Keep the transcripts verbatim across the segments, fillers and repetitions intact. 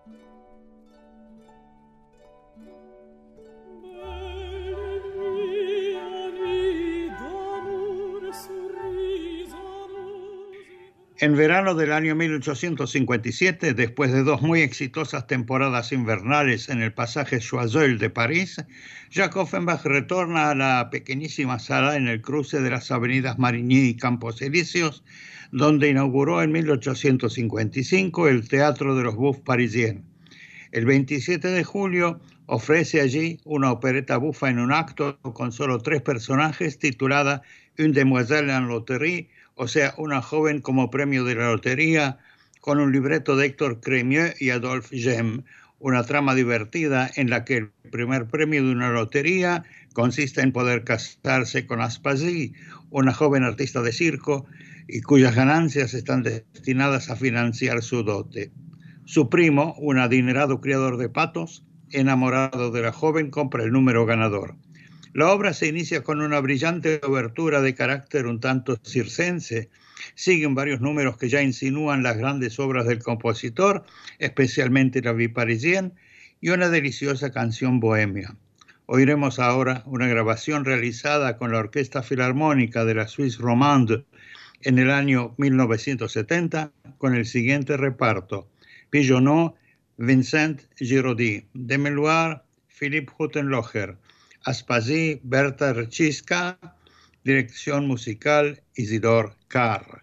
En verano del año mil ochocientos cincuenta y siete, después de dos muy exitosas temporadas invernales en el pasaje Choiseul de París, Jacques Offenbach retorna a la pequeñísima sala en el cruce de las avenidas Marigny y Campos Elíseos, donde inauguró en mil ochocientos cincuenta y cinco el Teatro de los Bouffes Parisiens. El veintisiete de julio ofrece allí una opereta bufa en un acto con solo tres personajes, titulada Une demoiselle en loterie, o sea, una joven como premio de la lotería, con un libreto de Héctor Crémieux y Adolphe Gem, una trama divertida en la que el primer premio de una lotería consiste en poder casarse con Aspasie, una joven artista de circo, y cuyas ganancias están destinadas a financiar su dote. Su primo, un adinerado criador de patos, enamorado de la joven, compra el número ganador. La obra se inicia con una brillante obertura de carácter un tanto circense. Siguen varios números que ya insinúan las grandes obras del compositor, especialmente la Vie Parisienne, y una deliciosa canción bohemia. Oiremos ahora una grabación realizada con la Orquesta Filarmónica de la Suisse Romande en el año mil novecientos setenta con el siguiente reparto: Pigeonnot, Vincent Giraudy, Demeloir, Philippe Huttenlocher, Aspasie, Berta Reciska, dirección musical Isidore Carr.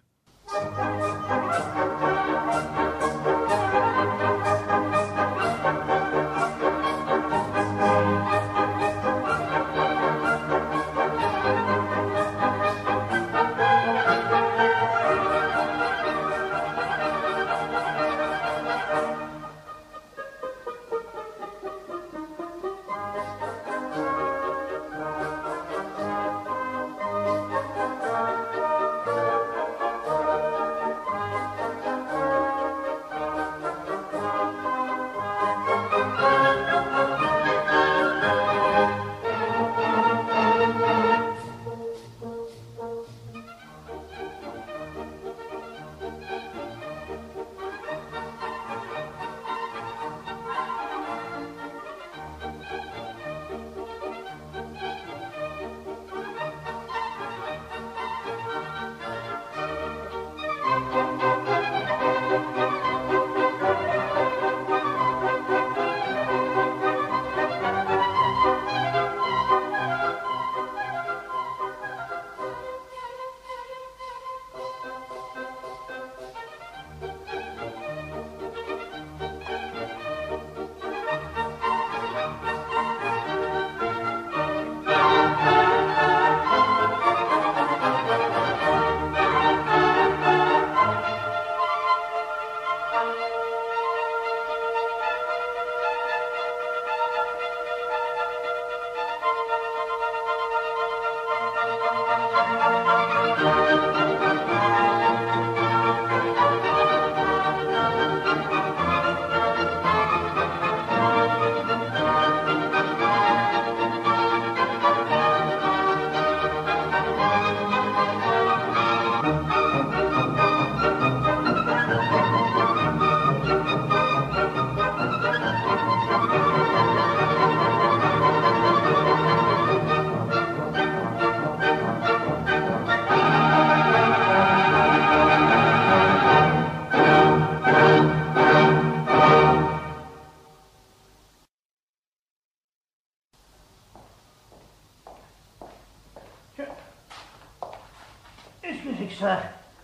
Ça.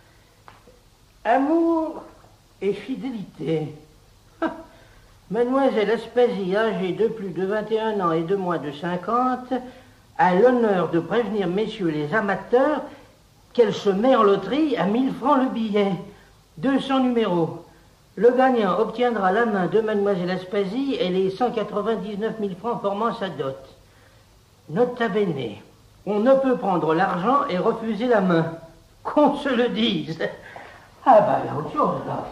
Amour et fidélité. Mademoiselle Aspasie, âgée de plus de vingt et un ans et de moins de cinquante, a l'honneur de prévenir messieurs les amateurs qu'elle se met en loterie à mille francs le billet. deux cents numéros. Le gagnant obtiendra la main de Mademoiselle Aspasie et les cent quatre-vingt-dix-neuf mille francs formant sa dot. Nota bene, on ne peut prendre l'argent et refuser la main. Qu'on se le dise. Ah bah, il y a autre chose, là.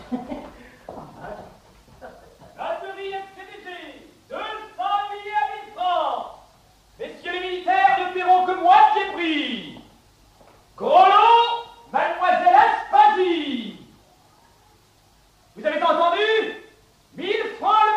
Loterie expédiée, deux cents billets à mille francs. Messieurs les militaires ne paieront que moitié prix. Gros lot, Mademoiselle Aspasie. Vous avez entendu? Mille francs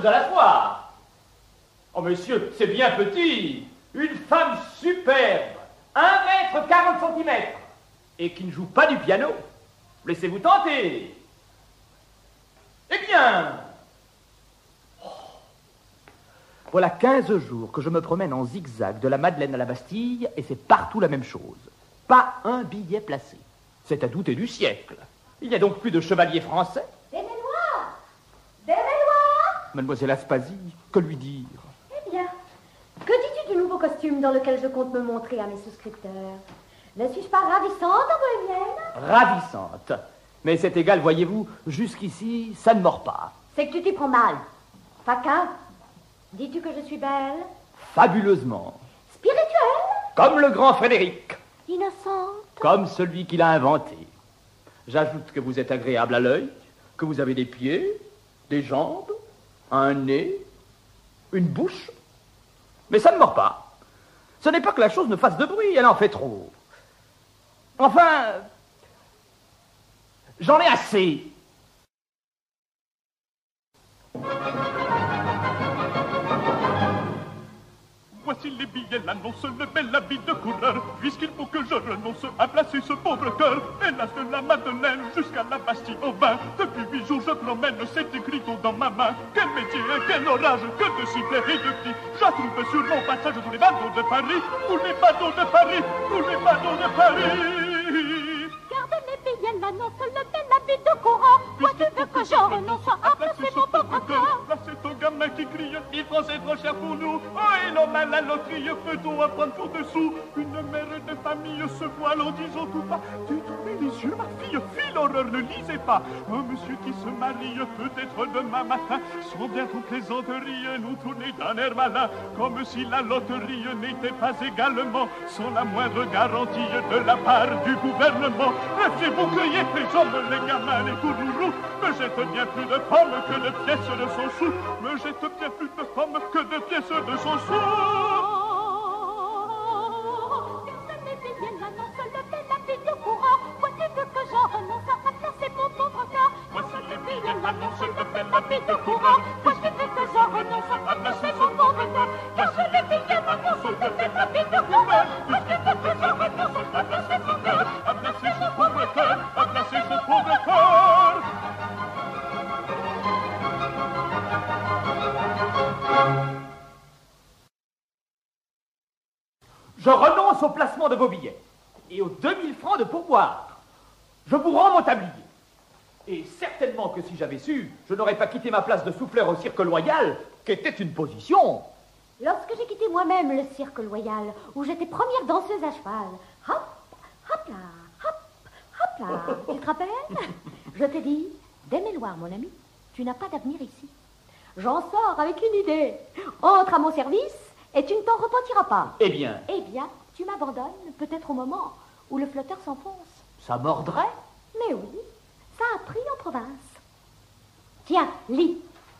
à la fois. Oh, monsieur, c'est bien petit. Une femme superbe, un mètre quarante centimètres, et qui ne joue pas du piano. Laissez-vous tenter. Eh bien, oh. Voilà quinze jours que je me promène en zigzag de la Madeleine à la Bastille, et c'est partout la même chose. Pas un billet placé. C'est à douter du siècle. Il n'y a donc plus de chevaliers français. Des mémoires! Des mémoires! Mademoiselle Aspasie, que lui dire? Eh bien, que dis-tu du nouveau costume dans lequel je compte me montrer à mes souscripteurs? Ne suis-je pas ravissante en bohémienne? Ravissante. Mais c'est égal, voyez-vous, jusqu'ici, ça ne mord pas. C'est que tu t'y prends mal. Faquin, dis-tu que je suis belle? Fabuleusement. Spirituelle? Comme le grand Frédéric. Innocente? Comme celui qui l'a inventé. J'ajoute que vous êtes agréable à l'œil, que vous avez des pieds, des jambes, un nez, une bouche. Mais ça ne mord pas. Ce n'est pas que la chose ne fasse de bruit, elle en fait trop. Enfin, j'en ai assez. Voici les billets, l'annonce, le bel habit de couleur, puisqu'il faut que je renonce à placer ce pauvre cœur. Hélas de la Madeleine jusqu'à la Bastille au bain. Depuis huit jours je promène cet écriteau dans ma main. Quel métier, quel orage, que de sifflets et de cris. J'attrouve sur mon passage tous les bateaux de Paris, tous les bateaux de Paris, tous les bateaux de Paris. Garde les billets, l'annonce, le bel habit de courant. Moi tu veux que je renonce à placer mon pauvre cœur. Là c'est un gamin qui crie, il prend c'est trop cher pour nous. Oh et l'homme à la loterie, peut-on apprendre pour dessous? Une mère de famille se voile en disant tout bas. Tu tombes les yeux, ma fille, fille, l'horreur, ne lisez pas. Un monsieur qui se marie peut-être demain matin. Sans bien toute plaisanterie, nous tourner d'un air malin. Comme si la loterie n'était pas également sans la moindre garantie de la part du gouvernement. Rêvez-vous cueillir les hommes, les gamins, les tournourous. Me jette bien plus de pommes que de pièces de son sou. Me jette bien plus de pommes que de pièces de son sou. Garde les billets, l'annonce, le bel habit de courant. Moi tu veux que je renonce à placer mon pauvre cœur. Voici les billets, L'annonce, le bel habit de courant. Moi tu veux que je renonce à placer mon pauvre cœur. Garde les billets, l'annonce, le bel habit de courant. Moi tu veux que je renonce à placer mon cœur. à placer ce pauvre cœur, à placer ce pauvre cœur. Je renonce au placement de vos billets et aux deux mille francs de pourboire. Je vous rends mon tablier. Et certainement que si j'avais su, je n'aurais pas quitté ma place de souffleur au Cirque Loyal, qui était une position. Lorsque j'ai quitté moi-même le cirque loyal, où j'étais première danseuse à cheval, hop, hop là, hop, hop là, tu te rappelles? Je t'ai dit, Desméloirs, mon ami, tu n'as pas d'avenir ici. J'en sors avec une idée. Entre à mon service et tu ne t'en repentiras pas. Eh bien, Eh bien, tu m'abandonnes peut-être au moment où le flotteur s'enfonce. ça mordrait. Mais oui, ça a pris en province. Tiens, lis.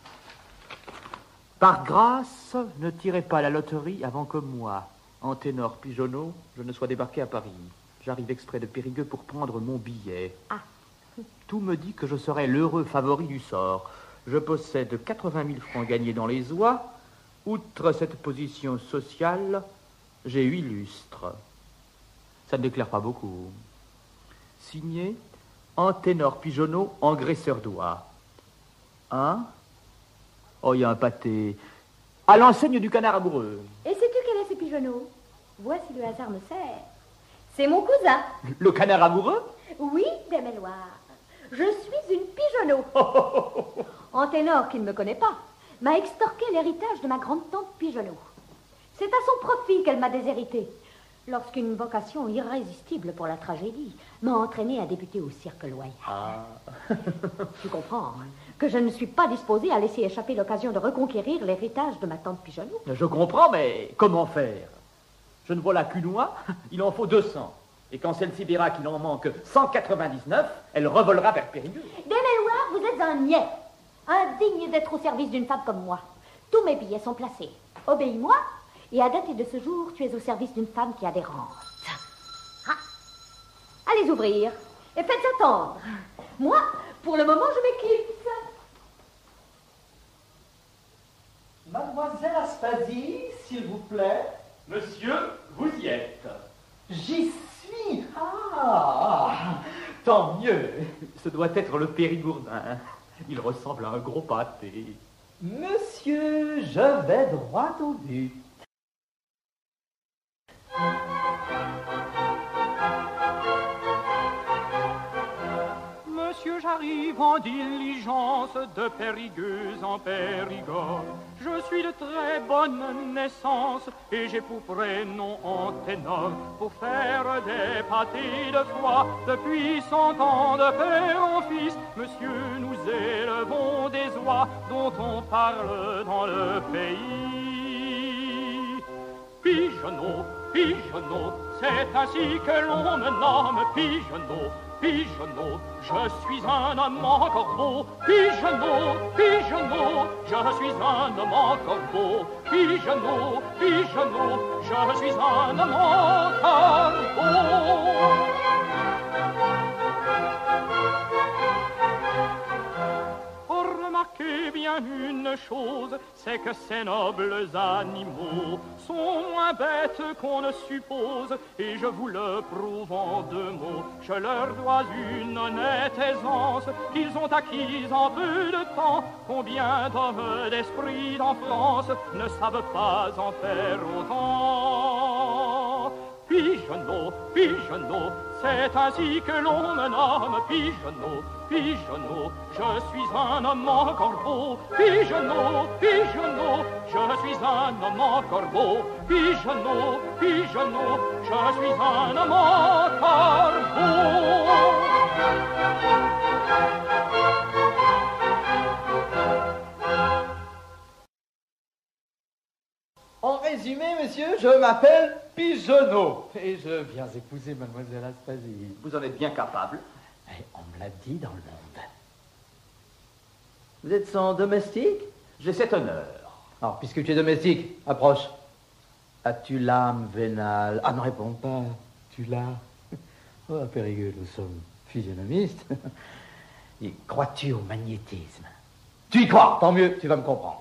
Par grâce, ne tirez pas la loterie avant que moi, Anténor Pigeonneau, je ne sois débarqué à Paris. J'arrive exprès de Périgueux pour prendre mon billet. Ah. Tout me dit que je serai l'heureux favori du sort. Je possède quatre-vingt mille francs gagnés dans les oies. Outre cette position sociale, j'ai huit lustres. Ça ne déclare pas beaucoup. Signé Anténor Pigeonneau, engraisseur d'oies. Hein? Oh, il y a un pâté. À l'enseigne du canard amoureux. Et sais-tu quel est ce pigeonneau? Vois si le hasard me sert. C'est mon cousin. Le canard amoureux? Oui, Desméloirs. Je suis une pigeonneau. Anténor, qui ne me connaît pas, m'a extorqué l'héritage de ma grande-tante Pigeonneau. C'est à son profit qu'elle m'a déshéritée, lorsqu'une vocation irrésistible pour la tragédie m'a entraînée à débuter au Cirque Loyal. Ah. Tu comprends hein, que je ne suis pas disposée à laisser échapper l'occasion de reconquérir l'héritage de ma tante Pigeonneau. Je comprends, mais comment faire? Je ne vois là qu'une oie, il en faut deux cents. Et quand celle-ci verra qu'il en manque cent quatre-vingt-dix-neuf, elle revolera vers Périgueux. Desméloirs, vous êtes un niais, indigne d'être au service d'une femme comme moi. Tous mes billets sont placés. Obéis-moi, et à dater de ce jour, tu es au service d'une femme qui a des rentes. Ah. Allez ouvrir, et faites attendre. Moi, pour le moment, je m'éclipse. Mademoiselle Aspasie, s'il vous plaît. Monsieur, vous y êtes. J'y suis. Ah, tant mieux. Ce doit être le Périgourdin. Il ressemble à un gros pâté. Monsieur, je vais droit au but. Monsieur, j'arrive en diligence de Périgueuse en Périgord. Je suis de très bonne naissance et j'ai pour prénom Anténor. Pour faire des pâtés de foie depuis cent ans de père en fils, monsieur, nous élevons des oies dont on parle dans le pays. Pigeonneau, pigeonneau, c'est ainsi que l'on me nomme pigeonneau. Pigeonneau, je suis un homme en corbeau. Pigeonneau, pigeonneau, je suis un homme en corbeau. Pigeonneau, pigeonneau, je suis un homme en corbeau. Remarquez bien une chose, c'est que ces nobles animaux sont moins bêtes qu'on ne suppose, et je vous le prouve en deux mots. Je leur dois une honnête aisance qu'ils ont acquise en peu de temps. Combien d'hommes d'esprit en France ne savent pas en faire autant? Pigeonneau, pigeonneau, c'est ainsi que l'on me nomme pigeonneau. Pigeonneau, je suis un homme en corbeau. Pigeonneau, pigeonneau, je suis un homme en corbeau. Pigeonneau, pigeonneau, je suis un homme en corbeau. En résumé, monsieur, je m'appelle Pigeonneau et je viens épouser mademoiselle Aspasie. Vous en êtes bien capable. Et on me l'a dit dans le monde. Vous êtes son domestique? J'ai cet honneur. Alors, puisque tu es domestique, approche. As-tu l'âme vénale? Ah, ne réponds pas. Tu l'as. Oh, Périgueux, nous sommes physionomistes. Et crois-tu au magnétisme? Tu y crois? Tant mieux, tu vas me comprendre.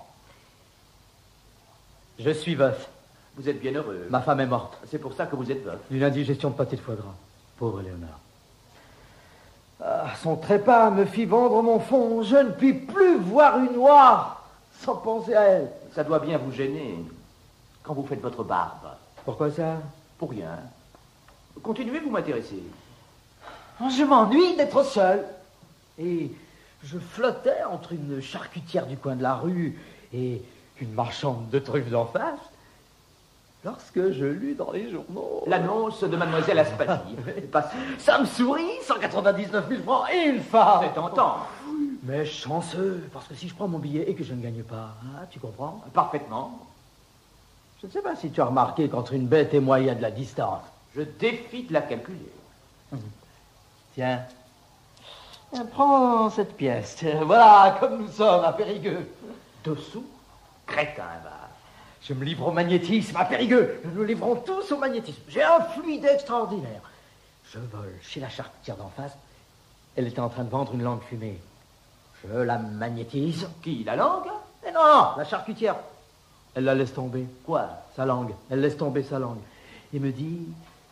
Je suis veuf. Vous êtes bien heureux. Ma femme est morte. C'est pour ça que vous êtes veuf. D'une indigestion de pâté de foie gras. Pauvre Léonard. Ah, son trépas me fit vendre mon fond. Je ne puis plus voir une noire sans penser à elle. Ça doit bien vous gêner quand vous faites votre barbe. Pourquoi ça? Pour rien. Continuez, vous m'intéressez. Je m'ennuie d'être seul. Et je flottais entre une charcutière du coin de la rue et une marchande de truffes d'en face, lorsque je lus dans les journaux l'annonce de mademoiselle Aspasie. Ça me sourit, cent quatre-vingt-dix-neuf mille francs et une femme. C'est tentant. Mais chanceux, parce que si je prends mon billet et que je ne gagne pas, hein, tu comprends? Parfaitement. Je ne sais pas si tu as remarqué qu'entre une bête et moi, il y a de la distance. Je défie de la calculer. Tiens, prends cette pièce. Voilà, comme nous sommes à Périgueux. Dessous, crétin, va. Je me livre au magnétisme à Périgueux. Nous nous livrons tous au magnétisme. J'ai un fluide extraordinaire. Je vole chez la charcutière d'en face. Elle était en train de vendre une langue fumée. Je la magnétise. Qui, la langue? Mais non, la charcutière. Elle la laisse tomber. Quoi? Sa langue. Elle laisse tomber sa langue. Et me dit...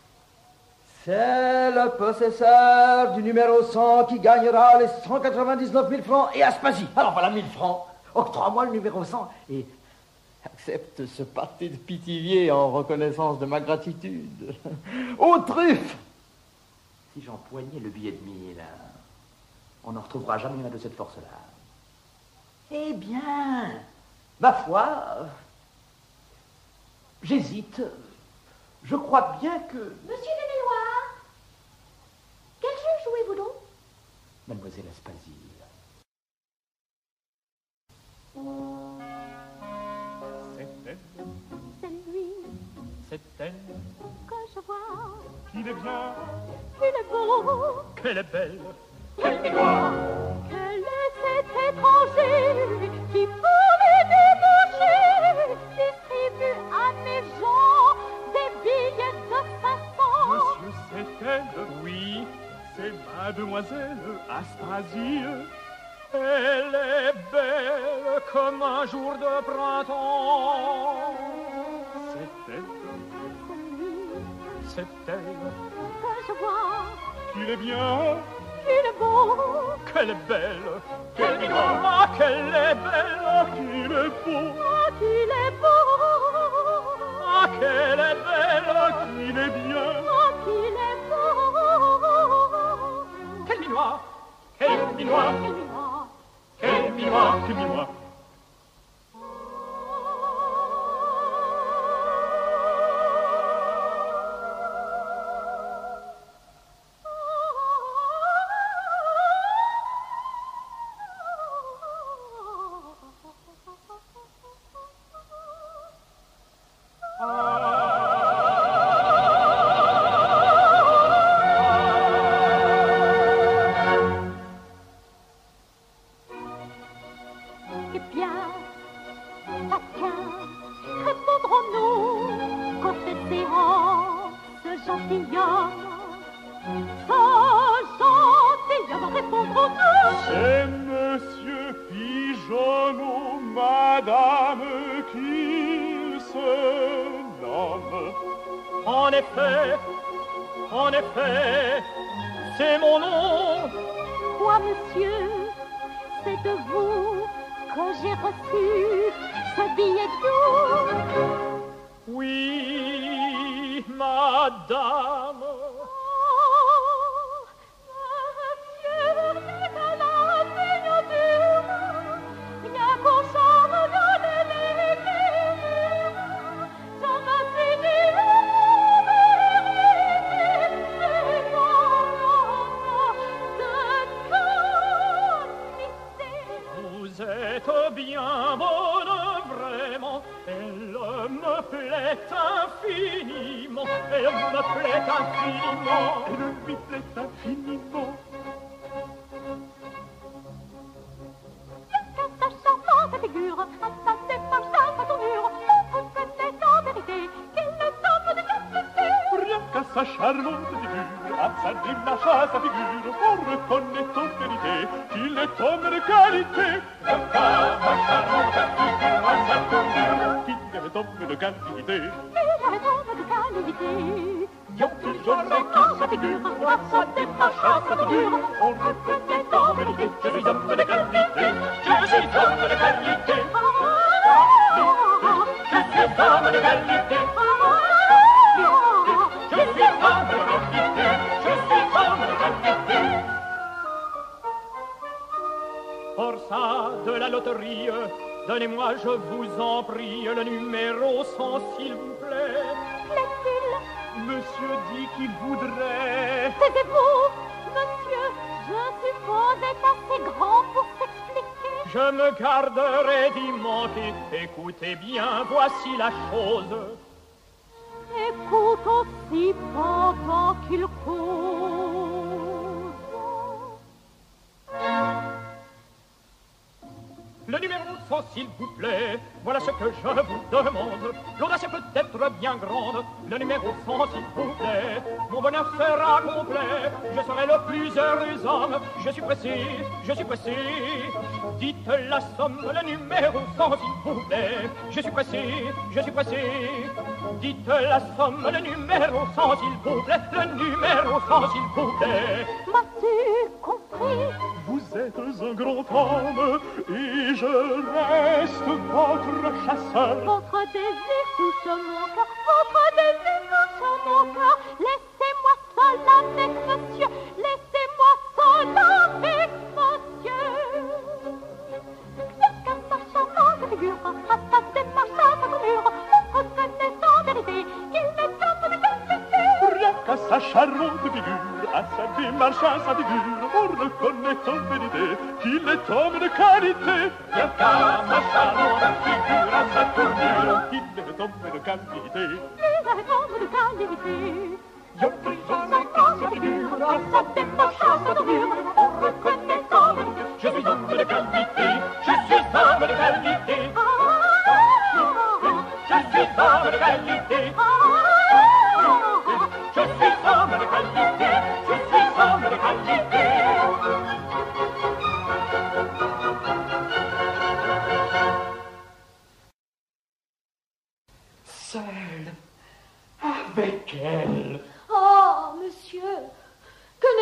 C'est le possesseur du numéro cent qui gagnera les cent quatre-vingt-dix-neuf mille francs et Aspasie. Alors voilà mille francs. Octroie-moi le numéro cent et accepte ce pâté de Pithiviers en reconnaissance de ma gratitude. Aux truffes! Si j'empoignais le billet de mille, on n'en retrouvera jamais un de cette force-là. Eh bien, ma foi, j'hésite. Je crois bien que... Monsieur Déméloir, quel jeu jouez-vous donc? Mademoiselle Aspasie. C'est elle, C'est lui c'est elle, que je vois. qu'il est bien, Il est beau. qu'elle est belle. Quel est cet étranger qui pour les débaucher distribue à mes gens des billets de façon? Monsieur, c'est elle, oui, c'est mademoiselle Aspasie. Elle est belle comme un jour de printemps. C'est elle, C'est elle Que je vois qu'il est bien, qu'il est beau, qu'elle est belle, qu'elle est ah, qu'elle est belle, qu'il est beau, ah, qu'il est beau, ah, qu'elle est belle, qu'il est bien. ah, qu'il est beau. quel minois, quel minois, Quel minois, quel minois, Que dis-moi, eh bien, chacun répondrons-nous qu'au fait séance, ce gentilhomme, ce gentilhomme répondrons-nous. c'est Monsieur Pigeonneau, Madame qu'il se nomme. en effet, en effet, c'est mon nom. Quoi, monsieur, c'est de vous que j'ai reçu ce billet doux. Oui, madame. Oh, monsieur, c'est à la signature, rien qu'au charme de l'écriture. Je me suis dit, oh, vérité, c'est non, non, de qualité. Vous êtes bien bonne, vraiment. Elle me plaît infiniment. Elle me plaît infiniment. Elle lui plaît infiniment. Sa charmante figure, à sa démarche, à sa tournure, on reconnaît en vérité qu'il est homme de qualité. Rien qu'à sa charmante figure, à sa démarche, à sa figure, on reconnaît en vérité qu'il est homme de qualité. Sa charmante figure, à sa tournure, Qu'il est homme de qualité. Il est homme de qualité. Yon pigeonneau qui sa figure, à sa démarche, à sa tournure, on reconnaît en vérité, je suis homme de qualité, je suis homme de qualité, je suis homme de qualité, je suis homme de qualité, je suis homme de qualité. Forçat de la loterie, donnez-moi, je vous en prie, le numéro cent, s'il vous plaît. Plaît-il, Monsieur dit qu'il voudrait. taisez-vous, monsieur, je suppose est assez grand pour s'expliquer. Je me garderai d'y manquer. Écoutez bien, voici la chose. Écoute aussi pendant qu'il cause. Le numéro cent, s'il vous plaît, voilà ce que je vous demande. L'audace est peut-être bien grande. Le numéro cent, s'il vous plaît, mon bonheur sera complet. Je serai le plus heureux homme. Je suis pressé, je suis pressé. Dites la somme, le numéro cent, s'il vous plaît. Je suis pressé, je suis pressé. Dites la somme, le numéro cent, s'il vous plaît. Le numéro cent, s'il vous plaît. M'as-tu compris? Vous êtes un grand homme et je reste votre chasseur. Votre désir touche mon cœur, votre désir touche mon cœur. Laissez-moi seul avec monsieur, laissez-moi seul avec monsieur. Bien qu'à sa charmante figure, à sa démarche, à sa tournure, on reconnaît en vérité qu'il est homme de qualité. Rien qu'à sa charmante figure, à sa démarche, à sa figure, on reconnaît en vérité qu'il est homme de qualité. Bien qu'à sa charmante figure, à sa tournure, qu'il est homme de qualité. Il est homme de qualité. je prie, je sais qu'à sa figure, à sa démarche, à sa tournure, on reconnaît en vérité. Je suis homme de qualité, je suis homme de qualité. Je suis homme de qualité. Je suis homme de qualité, je suis homme de qualité.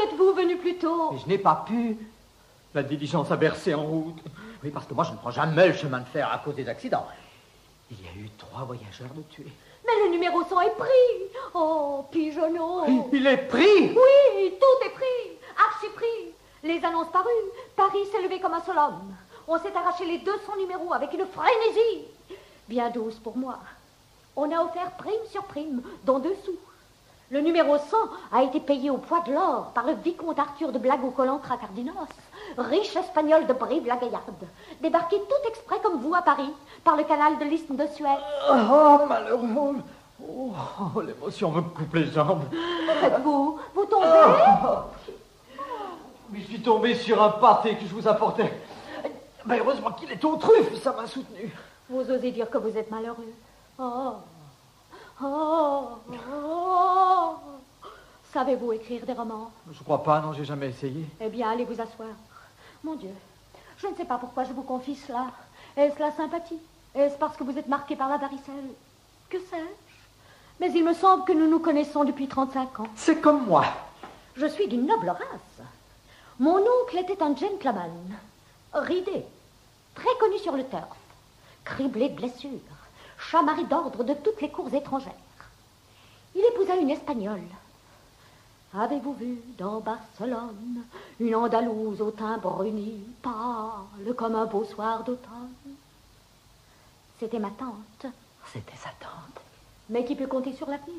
êtes-vous venu plus tôt? Mais je n'ai pas pu. La diligence a bercé en route. Oui, parce que moi, je ne prends jamais le chemin de fer à cause des accidents. Il y a eu trois voyageurs de tués. Mais le numéro cent est pris. Oh, pigeonneau. Il est pris? Oui, tout est pris. Archi pris. Les annonces parues. Paris s'est levé comme un seul homme. On s'est arraché les deux cents numéros avec une frénésie. Bien douce pour moi. On a offert prime sur prime, dont deux sous. Le numéro cent a été payé au poids de l'or par le vicomte Arthur de Blago-Colantra-Cardinos, riche espagnol de Brive-la-Gaillarde, débarqué tout exprès comme vous à Paris, par le canal de l'Isthme de Suez. Oh, malheureux. Oh, oh, l'émotion me coupe les jambes. Que faites-vous? Vous tombez? Oh. Mais je suis tombé sur un pâté que je vous apportais. Mais heureusement qu'il est aux truffes, ça m'a soutenu. Vous osez dire que vous êtes malheureux. Oh, oh, oh. Savez-vous écrire des romans? Je crois pas, non, j'ai jamais essayé. Eh bien, allez vous asseoir. Mon Dieu, je ne sais pas pourquoi je vous confie cela. Est-ce la sympathie? Est-ce parce que vous êtes marqué par la varicelle? Que sais-je? Mais il me semble que nous nous connaissons depuis trente-cinq ans. C'est comme moi. Je suis d'une noble race. Mon oncle était un gentleman, ridé, très connu sur le turf, criblé de blessures, chamarré d'ordre de toutes les cours étrangères. Il épousa une Espagnole. Avez-vous vu dans Barcelone une Andalouse au teint bruni, pâle comme un beau soir d'automne? C'était ma tante. C'était sa tante. Mais qui peut compter sur l'avenir?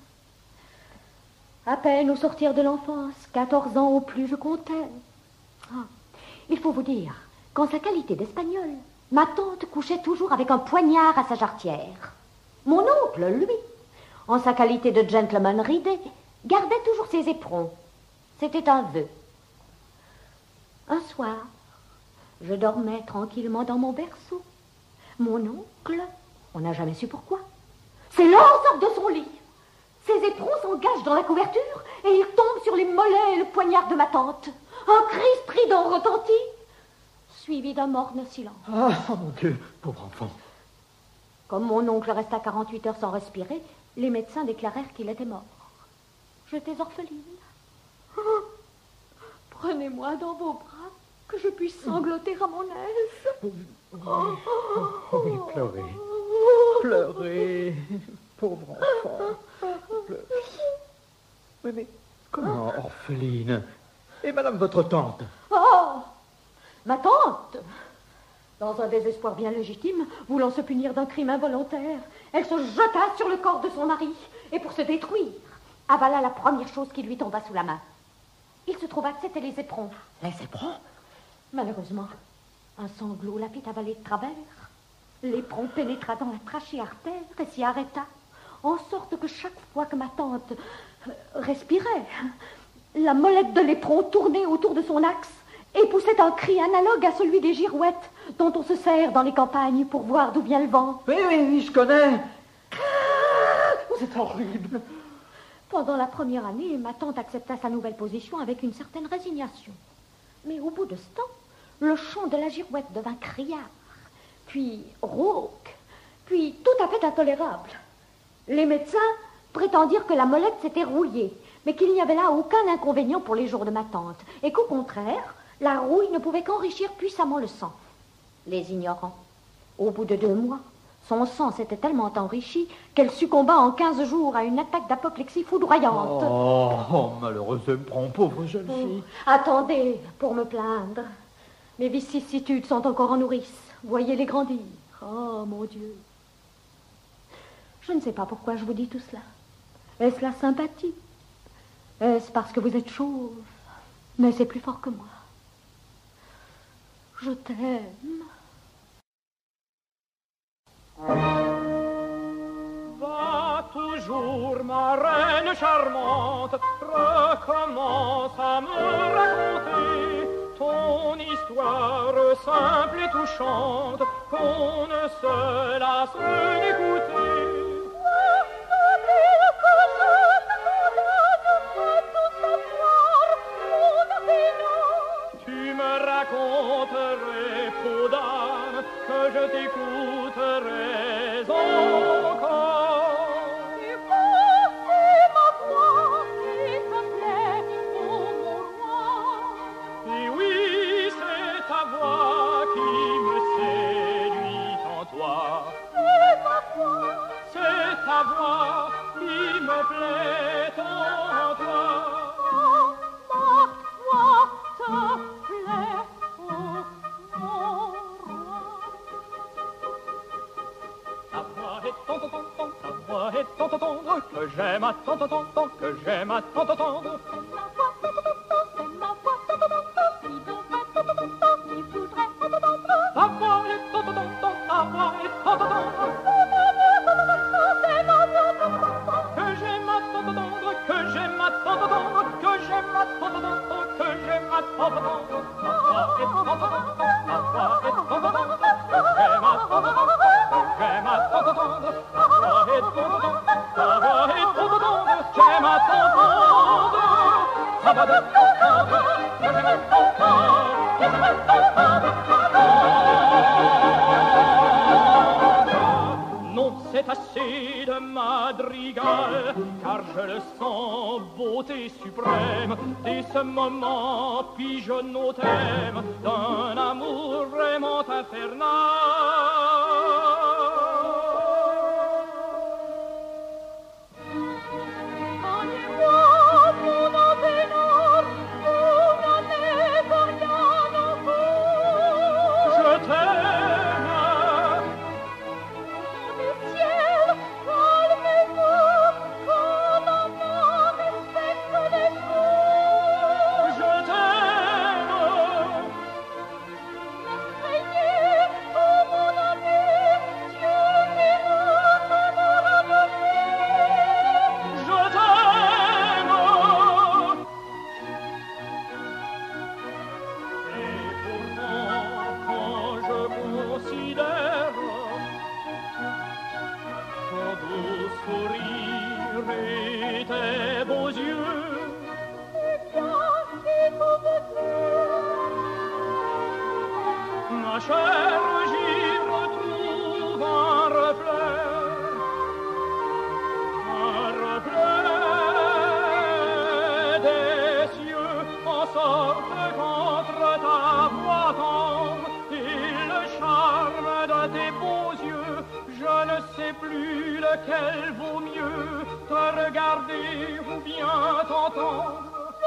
À peine au sortir de l'enfance, quatorze ans au plus, je comptais. Ah, il faut vous dire qu'en sa qualité d'Espagnole, ma tante couchait toujours avec un poignard à sa jarretière. Mon oncle, lui, en sa qualité de gentleman ridé, gardait toujours ses éperons. C'était un vœu. Un soir, je dormais tranquillement dans mon berceau. Mon oncle, on n'a jamais su pourquoi, s'élance hors de son lit. Ses éperons s'engagent dans la couverture et il tombe sur les mollets et le poignard de ma tante. Un cri strident retentit, suivi d'un morne silence. Ah, oh mon Dieu, pauvre enfant. Comme mon oncle resta quarante-huit heures sans respirer, les médecins déclarèrent qu'il était mort. J'étais orpheline. Oh, prenez-moi dans vos bras, que je puisse sangloter à mon aise. Oh, oh, oui, pleurez. Pleurez, pauvre enfant. Pleurez. Oui, mais comment, orpheline? Et madame votre tante? Oh, ma tante, dans un désespoir bien légitime, voulant se punir d'un crime involontaire, elle se jeta sur le corps de son mari et pour se détruire, avala la première chose qui lui tomba sous la main. Il se trouva que c'était les éperons. Les éperons? Malheureusement, un sanglot la fit avaler de travers. L'éperon pénétra dans la trachée artère et s'y arrêta, en sorte que chaque fois que ma tante euh, respirait, la molette de l'éperon tournait autour de son axe et poussait un cri analogue à celui des girouettes dont on se sert dans les campagnes pour voir d'où vient le vent. Oui, oui, oui, je connais. C'est horrible. Pendant la première année, ma tante accepta sa nouvelle position avec une certaine résignation. Mais au bout de ce temps, le chant de la girouette devint criard, puis rauque, puis tout à fait intolérable. Les médecins prétendirent que la molette s'était rouillée, mais qu'il n'y avait là aucun inconvénient pour les jours de ma tante, et qu'au contraire, la rouille ne pouvait qu'enrichir puissamment le sang. Les ignorants. Au bout de deux mois, son sang s'était tellement enrichi qu'elle succomba en quinze jours à une attaque d'apoplexie foudroyante. Oh, oh malheureuse éperon, pauvre jeune fille. Oh, attendez pour me plaindre. Mes vicissitudes sont encore en nourrice. Voyez-les grandir. Oh, mon Dieu. Je ne sais pas pourquoi je vous dis tout cela. Est-ce la sympathie? Est-ce parce que vous êtes chauve? Mais c'est plus fort que moi. Je t'aime. Va toujours, ma reine charmante, recommence à me raconter ton histoire simple et touchante, qu'on ne se lasse d'écouter. Tu me raconterais, peau d'âme, que je t'écouterais encore. Tu vois, c'est ma voix, s'il te plaît, oh mon que j'aime à tant, tant, tant, tant, que j'aime à tant, tant, tant. Ta voix est tant, tant, tant, ta voix est tant, tant, tant. Que j'aime à tant, tant, que j'aime à tant, tant, que j'aime à tant, tant, que j'aime à tant, tant. Ta voix est tant, tant, ta voix est tant, tant, que j'aime à tant, tant, que j'aime à tant, tant. Ta voix est tant, tant, ta voix est tant, tant, que j'aime à tant, tant. Ta voix est tant, tant, que j'aime à tant, tant, que j'aime à tant, tant. Non, c'est assez de madrigal, car je le sens beauté suprême. Dès ce moment, puis-je au thème d'un amour vraiment infernal. Ma chère, j'y retrouve un reflet, un reflet des cieux, en sorte qu'entre ta voix tendre et le charme de tes beaux yeux, je ne sais plus lequel vaut mieux, te regarder ou bien t'entendre.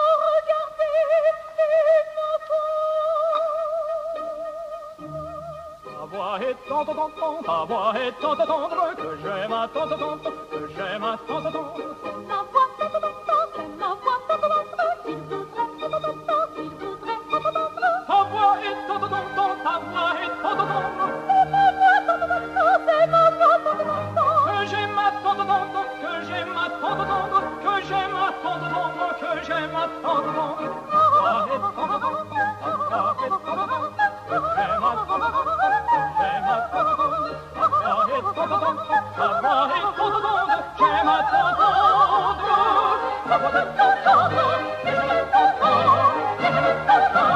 Ta voix est tant, tant, tant, ta voix est tant, tant, tendre, que j'aime à tant, tant, tant, que j'aime à tant, tant, tant. Ma voix, tant, tant, tant, c'est ma voix, tant, tant, tant, qu'il voudrait, tant, tant, tant, qu'il voudrait, tant, tant, tant. Ta voix est tant, tant, tant, ta voix est tant, tant, tant. Ma voix, tant, tant, tant, c'est ma voix, tant, tant, tant. Que j'aime à tant, tant, tant, que j'aime à tant, tant, tant, que j'aime à tant, tant, tant, que j'aime à tant, tant, tant. Ta voix est tant, tant, tant, ta voix est tant, tant, tant, que j'aime à tant, tant, tant. J'aime à tant, tant, ta voix est tant, tant, ta voix est tant, tant, j'aime à tant, tant, ta voix est tant, tant, j'aime à tant, tant, j'aime à tant, tant.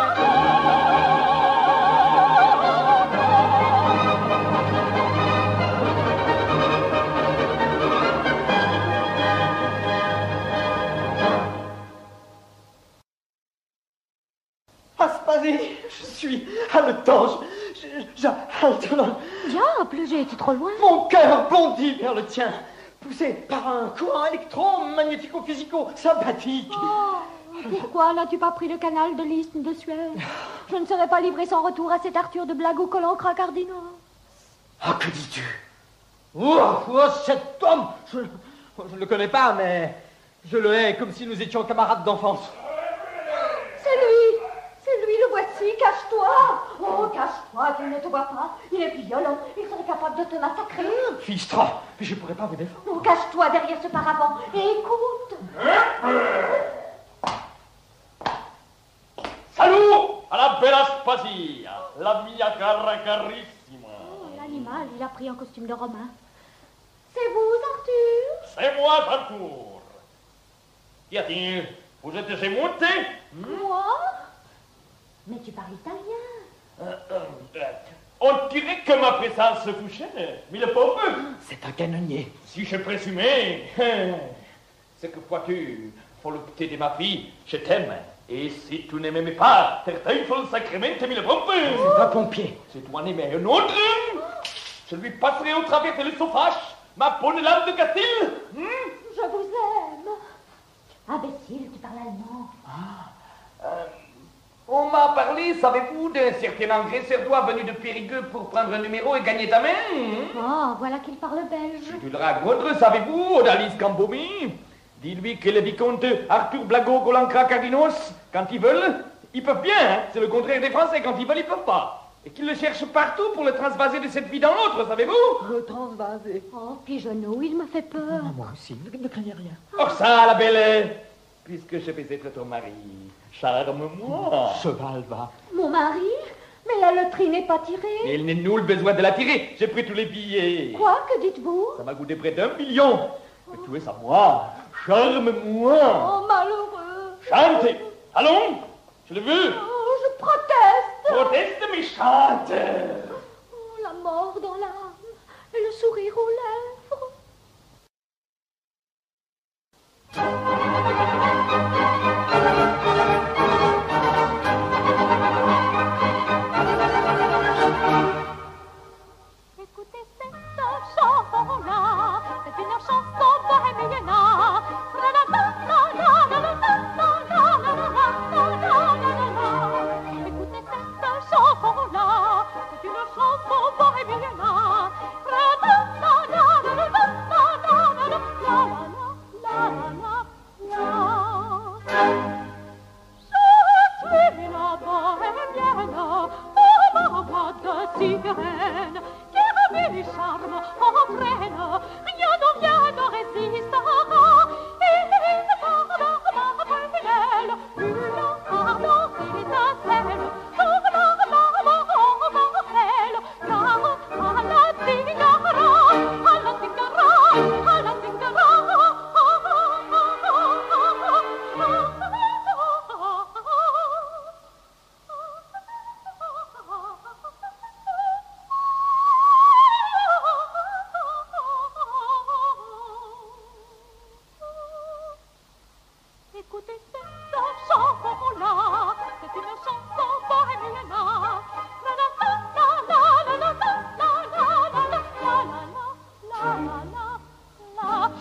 Aspasie, je suis haletant, je, je, j'halte là. Diable, j'ai été trop loin. Mon cœur bondit vers le tien, poussé par un courant électro-magnético-physico-sympathique. Oh, pourquoi n'as-tu pas pris le canal de l'isthme de Suez? Je ne serais pas livré sans retour à cet Arthur de blague au collant cracardino. Ah, que dis-tu? Oh, oh, cet homme, je ne le connais pas, mais je le hais comme si nous étions camarades d'enfance. C'est lui, c'est lui, le voici, cache-toi. Oh, cache-toi, qu'il ne te voit pas. Il est violent, il serait capable de te massacrer. Fistra, mais je ne pourrais pas vous défendre. Oh, cache-toi derrière ce paravent et écoute. Salut à la belle Aspasia, la mia cara carissima. Oh, l'animal, il a pris un costume de Romain. C'est vous, Arthur? C'est moi, Arthur. Qu'y a-t-il? Vous êtes émonté? Moi? Mais tu parles italien. Euh, euh, euh, on dirait que ma présence vous gêne, mais le pauvre. C'est un canonnier. Si je présumais, c'est que vois-tu, volupté de ma fille, je t'aime. Et si tu ne m'aimais pas, der Teufel sacrement mille pompe. C'est un pompier. Si tu en aimais un autre, je lui passerai au travers de l'œsophage ma bonne lame de Castille. Hmm? Je vous aime. Imbécile, tu parles allemand. Ah, euh, on m'a parlé, savez-vous, d'un certain engraisseur d'oie venu de Périgueux pour prendre un numéro et gagner ta main. Oh, voilà qu'il parle belge. Tu le racontes, savez-vous, Odalis Cambomi. Dis-lui que le vicomte Arthur Blago Golancra Cardinos, quand ils veulent, ils peuvent bien, hein. C'est le contraire des Français, quand ils veulent, ils peuvent pas. Et qu'ils le cherchent partout pour le transvaser de cette vie dans l'autre, savez-vous? Le transvaser. Oh, Pigeonneau, il me fait peur. Ah, moi aussi, ne, ne craignez rien. Oh ça, la belle, puisque je vais être ton mari, charme-moi. Cheval va. Mon mari? Mais la loterie n'est pas tirée. Il n'est nul besoin de la tirer, j'ai pris tous les billets. Quoi, que dites-vous? Ça m'a coûté près d'un million. Mais tu es à moi, charme-moi. Oh, malheureux. Chante, allons, je le veux. Oh, je proteste. Proteste, mais chante. Oh, la mort dans l'âme et le sourire aux lèvres. Écoutez cette chanson-là, c'est une chanson bohémienne. Écoutez cette chanson-là, c'est une chanson bohémienne. Je suis la bohémienne, oh ma de sirène, qui remue charme entraîne, rien ne vient ne résistera, et une part brûlelle, une ardente étincelle, pour la mort mortelle, car à la tingara, à la tingara, à la tingara. Écoutez cette chanson-là, c'est une chanson bohémienne. La la la la la la la la la la la la la la.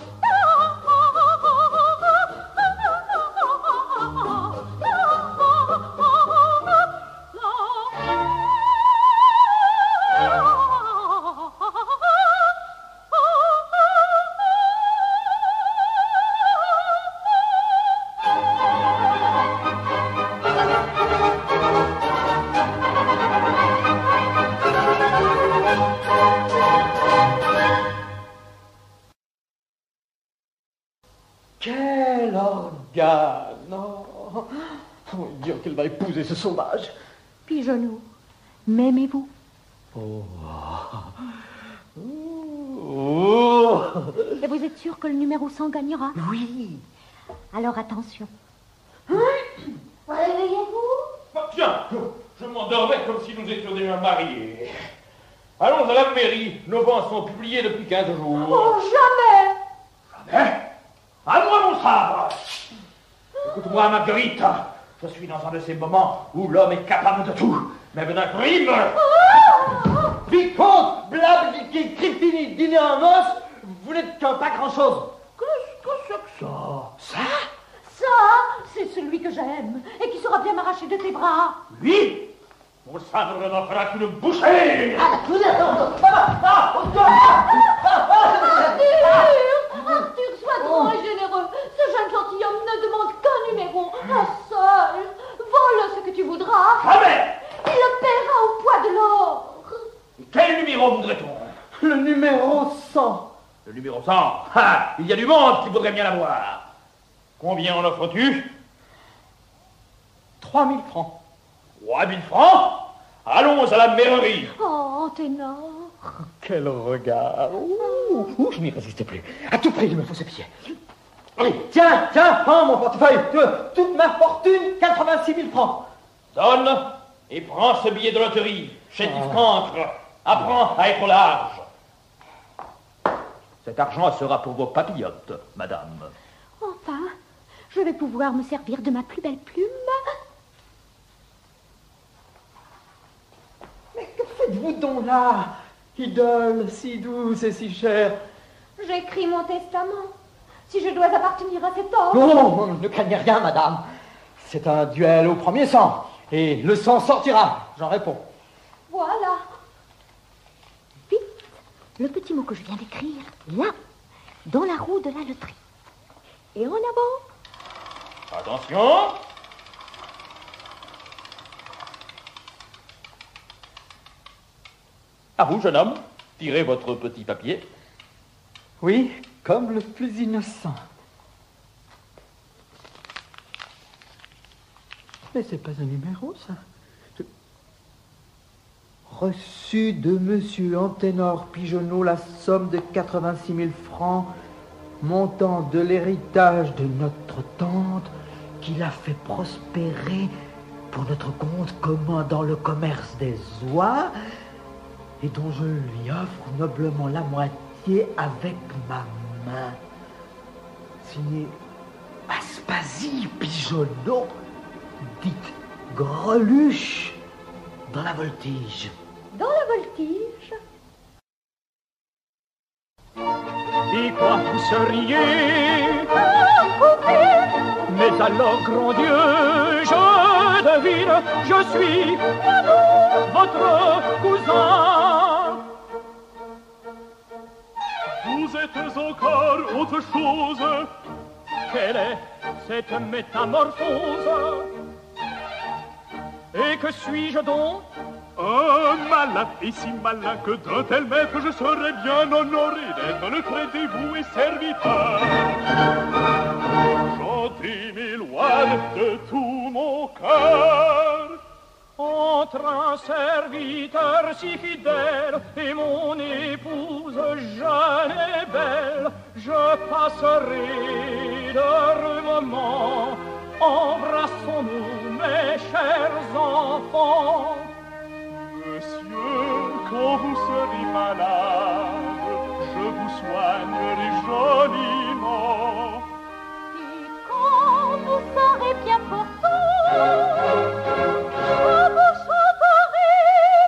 Quel organe! Oh, oh, Dieu, qu'elle va épouser ce sauvage. Pigeonneau, m'aimez-vous? Oh. Oh. Et vous êtes sûr que le numéro cent gagnera? Oui. Alors attention. Réveillez-vous. Oh, tiens, je, je m'endormais comme si nous étions déjà mariés. Allons à la mairie, nos vents sont publiés depuis quinze jours. Oh, jamais. Jamais? À moi mon sabre. Écoute-moi, Marguerite, je suis dans un de ces moments où l'homme est capable de tout, même d'un crime. Vicomte, blâme, Cripini, dîner en os, vous n'êtes qu'un pas grand-chose. Qu'est-ce que c'est que ça? Ça? Ça, c'est celui que j'aime et qui saura bien m'arracher de tes bras. Oui? Mon sabre n'en fera qu'une bouchée. Arthur, Arthur, sois grand et généreux. Ce jeune gentilhomme ne demande qu'un numéro, un seul. Vole ce que tu voudras. Jamais. Il le paiera au poids de l'or. Quel numéro voudrait-on? Le numéro cent. Le numéro cent. Ah, il y a du monde qui voudrait bien l'avoir. Combien en offres-tu? Trois mille francs. Trois mille francs? Allons à la mairie. Oh, ténor. Quel regard. Ouh, ouh, je n'y résistais plus. À tout prix, il me faut ses pieds. Allez, tiens, tiens, prends mon portefeuille. Toute ma fortune, quatre-vingt-six mille francs. Donne et prends ce billet de loterie. Chétif cancre. Apprends à être large. Cet argent sera pour vos papillotes, madame. Enfin, je vais pouvoir me servir de ma plus belle plume. Mais que faites-vous donc là, idole si douce et si chère? J'écris mon testament. Si je dois appartenir à cet homme. Non, ne craignez rien, madame. C'est un duel au premier sang. Et le sang sortira, j'en réponds. Voilà. Vite, le petit mot que je viens d'écrire, là, dans la roue de la loterie. Et en avant. Attention. À vous, jeune homme, tirez votre petit papier. Oui, comme le plus innocent. Mais c'est pas un numéro, ça. Je... Reçu de monsieur Anténor Pigeonneau la somme de quatre-vingt-six mille francs, montant de l'héritage de notre tante, qui l'a fait prospérer pour notre compte commun dans le commerce des oies, et dont je lui offre noblement la moitié avec ma main. Signé Aspasie Pigeonneau, dite Greluche, dans la voltige. Dans la voltige. Et quoi vous seriez Ah, coupé. Mais alors, grand Dieu, je devine, je suis votre cousin. Vous êtes encore autre chose. Quelle est cette métamorphose? Et que suis-je donc? Un malin, et si malin que d'un tel maître je serais bien honoré d'être le très dévoué serviteur. Gentil m'éloigne de tout mon cœur. Entre un serviteur si fidèle et mon épouse jeune et belle, je passerai d'heureux moments. Embrassons-nous, mes chers enfants. Monsieur, quand vous serez malade, je vous soignerai joliment. Et quand vous serez bien portant, je vous chanterai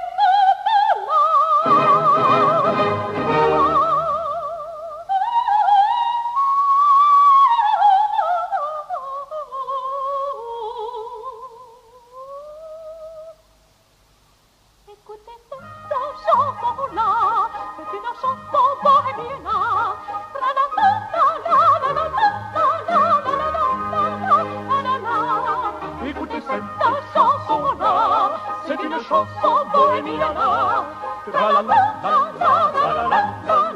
Écoutez cette chanson-là, c'est une chanson bohémienne. La la la la la la la la la la la. Écoutez Cette chanson-là, c'est une chanson bohémienne. La la la la la la la la.